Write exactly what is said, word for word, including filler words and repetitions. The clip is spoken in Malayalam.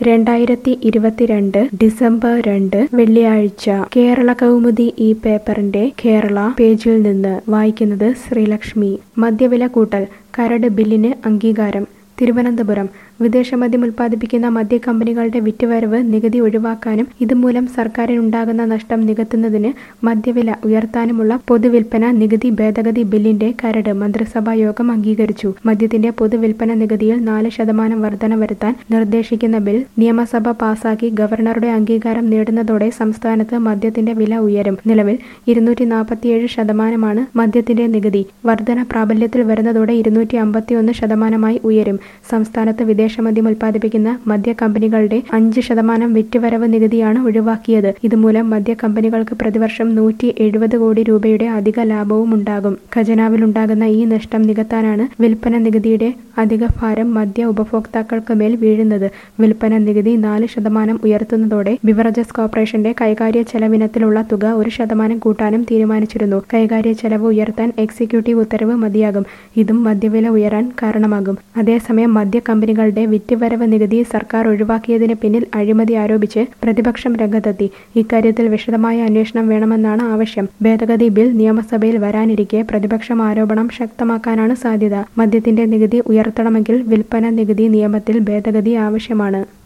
രണ്ടായിരത്തി ഇരുപത്തിരണ്ട് ഡിസംബർ രണ്ട് വെള്ളിയാഴ്ച കേരള കൗമുദി ഈ പേപ്പറിന്റെ കേരള പേജിൽ നിന്ന് വായിക്കുന്നത് ശ്രീലക്ഷ്മി. മദ്യവില കൂട്ടൽ കരട് ബില്ലിന് അംഗീകാരം. തിരുവനന്തപുരം വിദേശമദ്യം ഉൽപ്പാദിപ്പിക്കുന്ന മദ്യ കമ്പനികളുടെ വിറ്റുവരവ് നികുതി ഒഴിവാക്കാനും ഇതുമൂലം സർക്കാരിനുണ്ടാകുന്ന നഷ്ടം നികത്തുന്നതിന് മദ്യവില ഉയർത്താനുമുള്ള പൊതുവിൽപ്പന നികുതി ഭേദഗതി ബില്ലിന്റെ കരട് മന്ത്രിസഭാ യോഗം അംഗീകരിച്ചു. മദ്യത്തിന്റെ പൊതുവിൽപ്പന നികുതിയിൽ നാല് ശതമാനം വർധന വരുത്താൻ നിർദ്ദേശിക്കുന്ന ബിൽ നിയമസഭ പാസാക്കി ഗവർണറുടെ അംഗീകാരം നേടുന്നതോടെ സംസ്ഥാനത്ത് മദ്യത്തിന്റെ വില ഉയരും. നിലവിൽ ഇരുന്നൂറ്റി നാൽപ്പത്തിയേഴ് ശതമാനമാണ് മദ്യത്തിന്റെ നികുതി. വർധന പ്രാബല്യത്തിൽ വരുന്നതോടെ ഇരുന്നൂറ്റി അമ്പത്തിയൊന്ന് ശതമാനമായി ഉയരും. സംസ്ഥാനത്ത് വിദേശമദ്യം ഉൽപ്പാദിപ്പിക്കുന്ന മദ്യ കമ്പനികളുടെ അഞ്ച് ശതമാനം വിറ്റുവരവ് നികുതിയാണ് ഒഴിവാക്കിയത്. ഇതുമൂലം മദ്യ കമ്പനികൾക്ക് പ്രതിവർഷം നൂറ്റി എഴുപത് കോടി രൂപയുടെ അധിക ലാഭവും ഉണ്ടാകും. ഖജനാവിലുണ്ടാകുന്ന ഈ നഷ്ടം നികത്താനാണ് വിൽപ്പന നികുതിയുടെ അധിക ഭാരം മദ്യ ഉപഭോക്താക്കൾക്ക് മേൽ വീഴുന്നത്. വിൽപ്പന നികുതി നാല് ശതമാനം ഉയർത്തുന്നതോടെ ബിവറേജസ് കോർപ്പറേഷന്റെ കൈകാര്യ ചെലവിനത്തിലുള്ള തുക ഒരു ശതമാനം കൂട്ടാനും തീരുമാനിച്ചിരുന്നു. കൈകാര്യ ചെലവ് ഉയർത്താൻ എക്സിക്യൂട്ടീവ് ഉത്തരവ് മതിയാകും. ഇതും മദ്യവില ഉയരാൻ കാരണമാകും. അതേസമയം മദ്യ കമ്പനികളുടെ വിറ്റുവരവ് നികുതി സർക്കാർ ഒഴിവാക്കിയതിന് പിന്നിൽ അഴിമതി ആരോപിച്ച് പ്രതിപക്ഷം രംഗത്തെത്തി. ഇക്കാര്യത്തിൽ വിശദമായ അന്വേഷണം വേണമെന്നാണ് ആവശ്യം. ഭേദഗതി ബിൽ നിയമസഭയിൽ വരാനിരിക്കെ പ്രതിപക്ഷം ആരോപണം ശക്തമാക്കാനാണ് സാധ്യത. മദ്യത്തിന്റെ നികുതി ഉയർത്തണമെങ്കിൽ വിൽപ്പന നികുതി നിയമത്തിൽ ഭേദഗതി ആവശ്യമാണ്.